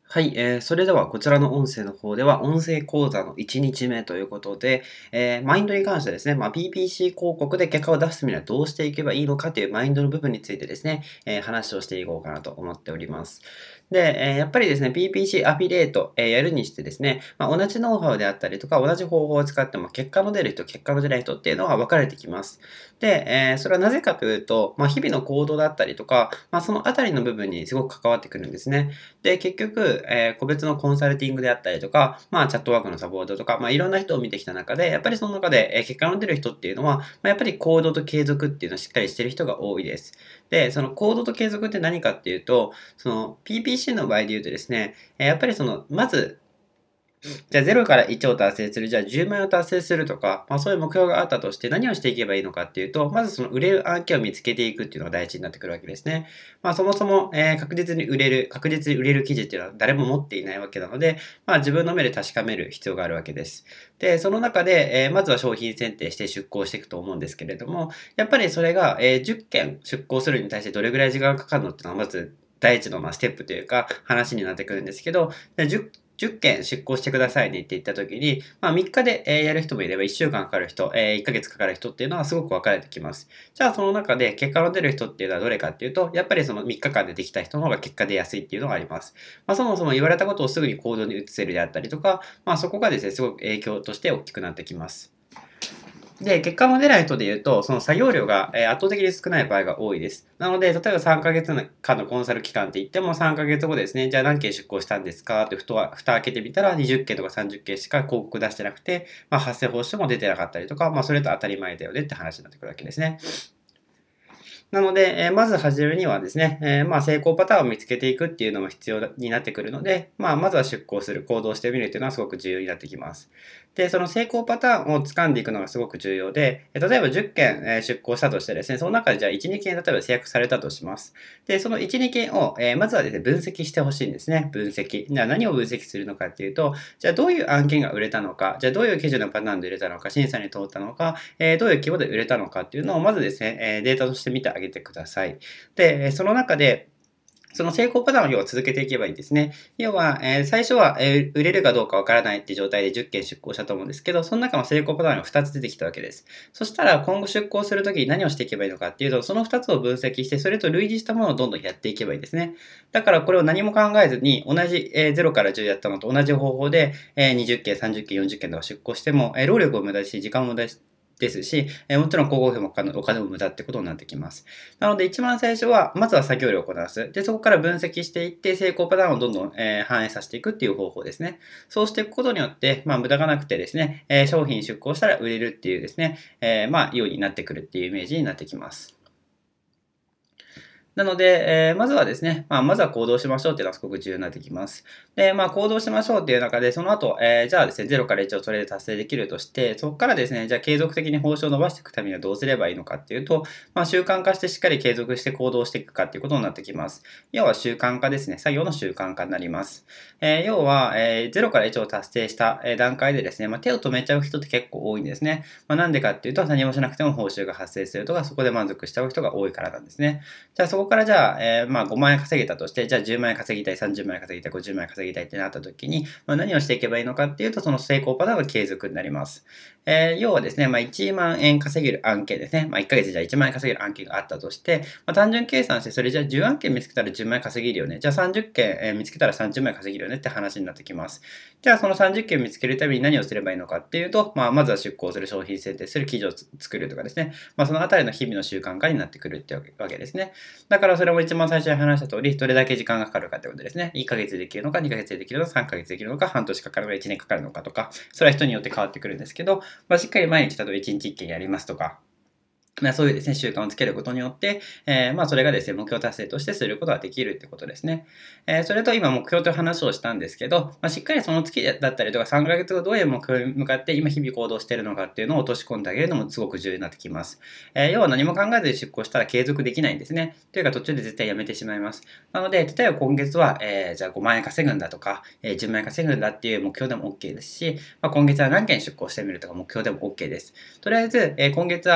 はい、それではこちらの音声の方では、音声講座の1日目ということで、マインドに関してですね、PPC 広告で結果を出すためにはどうしていけばいいのかというマインドの部分についてですね、話をしていこうかなと思っております。で、やっぱりですね、PPC アフィリエイト、やるにしてですね、同じノウハウであったりとか、同じ方法を使っても結果の出る人、結果の出ない人っていうのは分かれてきます。で、それはなぜかというと、日々の行動だったりとか、そのあたりの部分にすごく関わってくるんですね。で、結局、個別のコンサルティングであったりとか、チャットワークのサポートとか、いろんな人を見てきた中で、やっぱりその中で、結果の出る人っていうのは、やっぱり行動と継続っていうのをしっかりしてる人が多いです。で、その行動と継続って何かっていうと、その PPC の場合で言うとですね、やっぱりまずじゃあ0から1を達成する、じゃあ10万円を達成するとか、そういう目標があったとして何をしていけばいいのかっていうと、まずその売れる案件を見つけていくっていうのが第一になってくるわけですね。そもそも、確実に売れる記事っていうのは誰も持っていないわけなので、自分の目で確かめる必要があるわけです。で、その中で、まずは商品選定して出稿していくと思うんですけれども、やっぱりそれが、10件出稿するに対してどれぐらい時間がかかるのっていうのはまず第一のステップというか話になってくるんですけど、10件出稿してくださいねって言った時に、3日でやる人もいれば1週間かかる人、1ヶ月かかる人っていうのはすごく分かれてきます。じゃあその中で結果の出る人っていうのはどれかっていうと、やっぱりその3日間でできた人の方が結果出やすいっていうのがあります。そもそも言われたことをすぐに行動に移せるであったりとか、そこがですね、すごく影響として大きくなってきます。で、結果も出ない人で言うと、その作業量が圧倒的に少ない場合が多いです。なので、例えば3ヶ月間のコンサル期間って言っても3ヶ月後ですね、じゃあ何件出稿したんですかって蓋開けてみたら20件とか30件しか広告出してなくて、発生報酬も出てなかったりとか、それと当たり前だよねって話になってくるわけですね。なので、まずはじめにはですね、成功パターンを見つけていくっていうのも必要になってくるので、まずは出稿する、行動してみるっていうのはすごく重要になってきます。で、その成功パターンを掴んでいくのがすごく重要で、例えば10件出稿したとしてですね、その中でじゃあ1、2件例えば制約されたとします。で、その1、2件を、まずはですね、分析してほしいんですね。分析。じゃあ何を分析するのかっていうと、じゃあどういう案件が売れたのか、じゃあどういう基準のパターンで売れたのか、審査に通ったのか、どういう規模で売れたのかっていうのをまずですね、データとして見てあげてください。で、その中で、その成功パターンを要は続けていけばいいですね。要は、最初は、売れるかどうかわからないっていう状態で10件出稿したと思うんですけど、その中の成功パターンが2つ出てきたわけです。そしたら今後出稿するときに何をしていけばいいのかっていうと、その2つを分析して、それと類似したものをどんどんやっていけばいいですね。だからこれを何も考えずに、同じ、0から10やったのと同じ方法で、20件、30件、40件とか出稿しても、労力を無駄にし、時間を無駄にですし、もちろん広告費もお金も無駄ってことになってきます。なので一番最初は、まずは作業量をこなす。で、そこから分析していって、成功パターンをどんどん、反映させていくっていう方法ですね。そうしていくことによって、無駄がなくてですね、商品出稿したら売れるっていうですね、ようになってくるっていうイメージになってきます。なので、まずはですね、まずは行動しましょうっていうのはすごく重要になってきます。で、行動しましょうっていう中で、その後、じゃあですね、0から1をそれで達成できるとして、そこからですね、じゃあ継続的に報酬を伸ばしていくためにはどうすればいいのかっていうと、習慣化してしっかり継続して行動していくかっていうことになってきます。要は習慣化ですね、作業の習慣化になります。要は、0から1を達成した、段階でですね、手を止めちゃう人って結構多いんですね。なんでかっていうと、何もしなくても報酬が発生するとか、そこで満足しちゃう人が多いからなんですね。じゃあそこからじゃあ、5万円稼げたとして、じゃあ10万円稼ぎたい、30万円稼ぎたい、50万円稼ぎたいってなった時に、何をしていけばいいのかっていうと、その成功パターンの継続になります。要はですね、1万円稼げる案件ですね。1ヶ月じゃあ1万円稼げる案件があったとして、単純計算して、それじゃあ10案件見つけたら10万円稼げるよね。じゃあ30件、見つけたら30万円稼げるよねって話になってきます。じゃあその30件見つけるために何をすればいいのかっていうと、まずは出稿する、商品選定する、記事を作るとかですね。そのあたりの日々の習慣化になってくるってわけですね。だからそれも一番最初に話した通り、どれだけ時間がかかるかってことですね。1ヶ月でできるのか、2ヶ月でできるのか、3ヶ月できるのか、半年かかるのか、1年かかるのかとか、それは人によって変わってくるんですけど、しっかり毎日例えば1日1件やりますとか、そういうですね、習慣をつけることによって、それがですね、目標達成としてすることができるってことですね。それと今目標という話をしたんですけど、しっかりその月だったりとか3ヶ月後どういう目標に向かって今日々行動しているのかっていうのを落とし込んであげるのもすごく重要になってきます。要は何も考えずに出向したら継続できないんですね。というか途中で絶対やめてしまいます。なので、例えば今月は、じゃあ5万円稼ぐんだとか、10万円稼ぐんだっていう目標でも OK ですし、今月は何件出向してみるとか目標でも OK です。とりあえず、今月は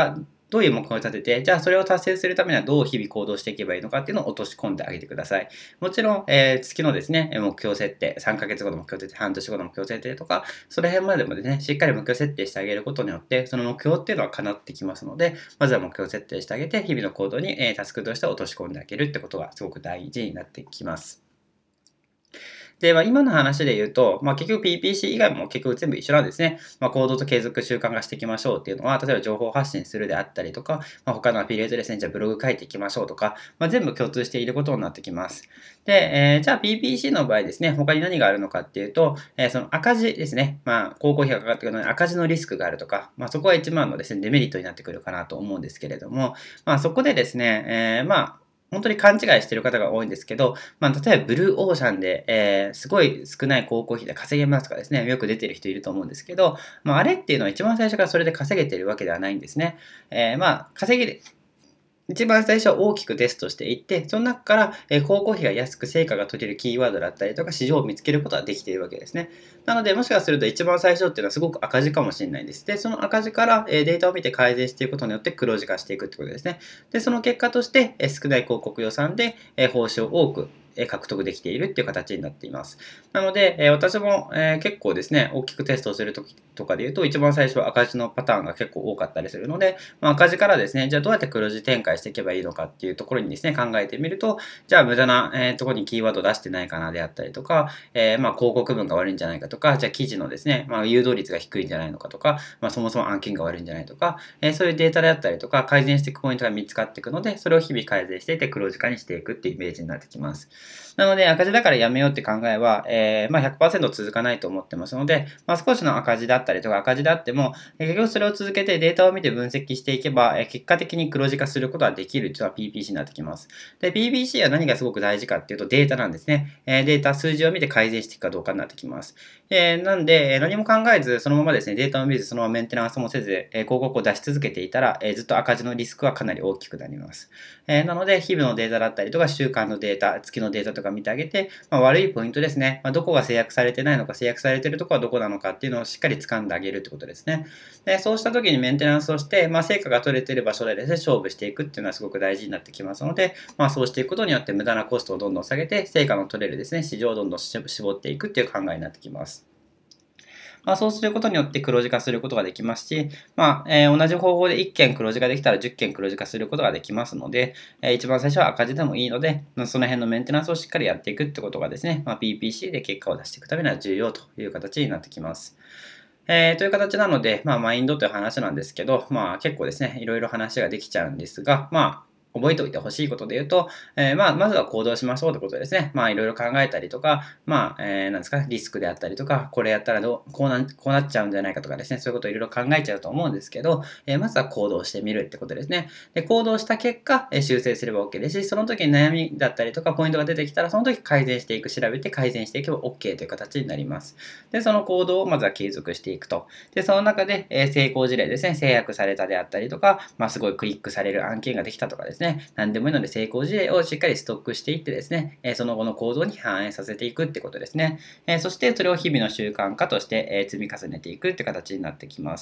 どういう目標を立てて、じゃあそれを達成するためにはどう日々行動していけばいいのかっていうのを落とし込んであげてください。もちろん、月のですね、目標設定、3ヶ月後の目標設定、半年後の目標設定とか、その辺までもですね、しっかり目標設定してあげることによって、その目標っていうのは叶ってきますので、まずは目標設定してあげて、日々の行動に、タスクとして落とし込んであげるってことがすごく大事になってきます。で、今の話で言うと、結局 PPC 以外も結局全部一緒なんですね。行動と継続習慣化していきましょうっていうのは、例えば情報発信するであったりとか、他のアフィリエイトですね、じゃあブログ書いていきましょうとか、全部共通していることになってきます。で、じゃあ PPC の場合ですね、他に何があるのかっていうと、その赤字ですね。広告費がかかってくるので赤字のリスクがあるとか、そこは一番のですね、デメリットになってくるかなと思うんですけれども、そこでですね、本当に勘違いしている方が多いんですけど、例えばブルーオーシャンで、すごい少ない広告費で稼げますとかですね、よく出てる人いると思うんですけど、あれっていうのは一番最初からそれで稼げてるわけではないんですね。稼げ一番最初は大きくテストしていって、その中から、広告費が安く成果が取れるキーワードだったりとか、市場を見つけることができているわけですね。なので、もしかすると一番最初っていうのはすごく赤字かもしれないです。で、その赤字から、データを見て改善していくことによって黒字化していくってことですね。で、その結果として、少ない広告予算で、報酬を多く獲得できているっていう形になっています。なので、私も、結構ですね、大きくテストをするときとかで言うと、一番最初は赤字のパターンが結構多かったりするので、赤字からですね、じゃあどうやって黒字展開していけばいいのかっていうところにですね、考えてみると、じゃあ無駄な、ところにキーワード出してないかなであったりとか、広告文が悪いんじゃないかとか、じゃあ記事のですね、誘導率が低いんじゃないのかとか、そもそも案件が悪いんじゃないとか、そういうデータであったりとか、改善していくポイントが見つかっていくので、それを日々改善していって黒字化にしていくっていうイメージになってきます。なので、赤字だからやめようって考えは、100% 続かないと思ってますので、少しの赤字だったりとか赤字であっても、結局それを続けてデータを見て分析していけば、結果的に黒字化することができるというのは PPC になってきます。で、PPC は何がすごく大事かっていうとデータなんですね。データ、数字を見て改善していくかどうかになってきます。なんで、何も考えず、そのままですね、データを見ず、そのままメンテナンスもせず、広告を出し続けていたら、ずっと赤字のリスクはかなり大きくなります。なので、日々のデータだったりとか、週間のデータ、月のデータとか見てあげて、悪いポイントですね。どこが制約されてないのか、制約されているところはどこなのかっていうのをしっかり掴んであげるってことですね。で、そうした時にメンテナンスをして、成果が取れている場所でですね、勝負していくっていうのはすごく大事になってきますので、そうしていくことによって無駄なコストをどんどん下げて、成果の取れるですね、市場をどんどん絞っていくっていう考えになってきます。そうすることによって黒字化することができますし、同じ方法で1件黒字化できたら10件黒字化することができますので、一番最初は赤字でもいいので、その辺のメンテナンスをしっかりやっていくってことがですね、PPC で結果を出していくためには重要という形になってきます。という形なので、マインドという話なんですけど、結構ですね、いろいろ話ができちゃうんですが、覚えておいてほしいことで言うと、まずは行動しましょうってことですね。いろいろ考えたりとか、なんですか、リスクであったりとか、これやったらこうなっちゃうんじゃないかとかですね、そういうことをいろいろ考えちゃうと思うんですけど、まずは行動してみるってことですね。で、行動した結果、修正すれば OK ですし、その時に悩みだったりとか、ポイントが出てきたら、その時改善していく、調べて改善していけば OK という形になります。で、その行動をまずは継続していくと。で、その中で、成功事例ですね、制約されたであったりとか、すごいクリックされる案件ができたとかですね、何でもいいので成功事例をしっかりストックしていってですね、その後の行動に反映させていくってことですね。そしてそれを日々の習慣化として、積み重ねていくって形になってきます。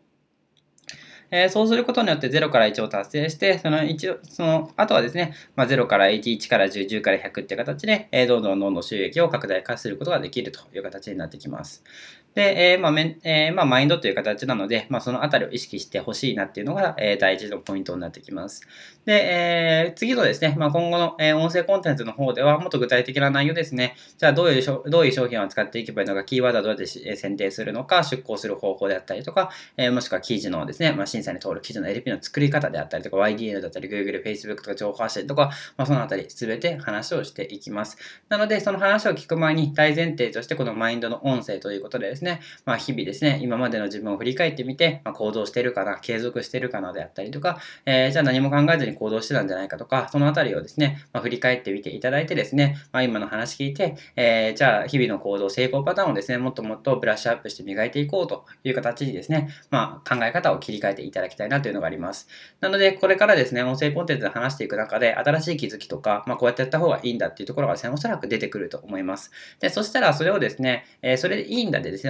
そうすることによって0から1を達成して、その後はですね、0から1、1から10、10から100って形で、どんどんどんどん収益を拡大化することができるという形になってきます。で、マインドという形なので、そのあたりを意識してほしいなっていうのが、第一のポイントになってきます。で、次のですね、今後の、音声コンテンツの方では、もっと具体的な内容ですね。じゃあ、どういう商品を使っていけばいいのか、キーワードはどうやって選定するのか、出稿する方法であったりとか、もしくは記事のですね、審査に通る記事の LP の作り方であったりとか、YDN だったり、Google、Facebook とか情報発信とか、そのあたり全て話をしていきます。なので、その話を聞く前に大前提としてこのマインドの音声ということでですね、日々ですね、今までの自分を振り返ってみて、行動してるかな、継続してるかなであったりとか、じゃあ何も考えずに行動してたんじゃないかとか、そのあたりをですね、振り返ってみていただいてですね、今の話聞いて、じゃあ日々の行動、成功パターンをですね、もっともっとブラッシュアップして磨いていこうという形にですね、考え方を切り替えていただきたいなというのがあります。なので、これからですね、音声コンテンツで話していく中で、新しい気づきとか、こうやってやった方がいいんだっていうところがですね、おそらく出てくると思います。で、そしたらそれをですね、それでいいんだでですね、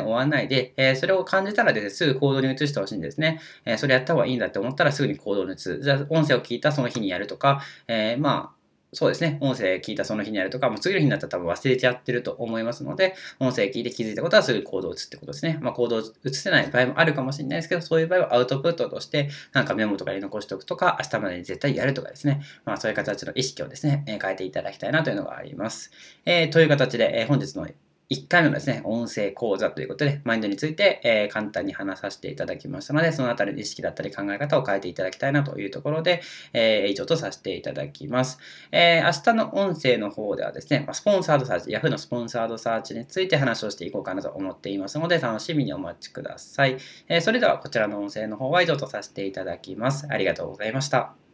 終わらないで、それを感じたらですね、すぐ行動に移してほしいんですね。それやった方がいいんだって思ったらすぐに行動に移す。じゃあ、音声を聞いたその日にやるとか、そうですね。音声聞いたその日にやるとか、もう次の日になったら多分忘れちゃってると思いますので、音声聞いて気づいたことはすぐ行動を移すってことですね。行動を移せない場合もあるかもしれないですけど、そういう場合はアウトプットとして、なんかメモとかに残しておくとか、明日までに絶対やるとかですね。そういう形の意識をですね、変えていただきたいなというのがあります。という形で、本日の1回目のですね、音声講座ということで、マインドについて、簡単に話させていただきましたので、そのあたりの意識だったり考え方を変えていただきたいなというところで、以上とさせていただきます。明日の音声の方ではですね、スポンサードサーチ、Yahoo のスポンサードサーチについて話をしていこうかなと思っていますので、楽しみにお待ちください。それではこちらの音声の方は以上とさせていただきます。ありがとうございました。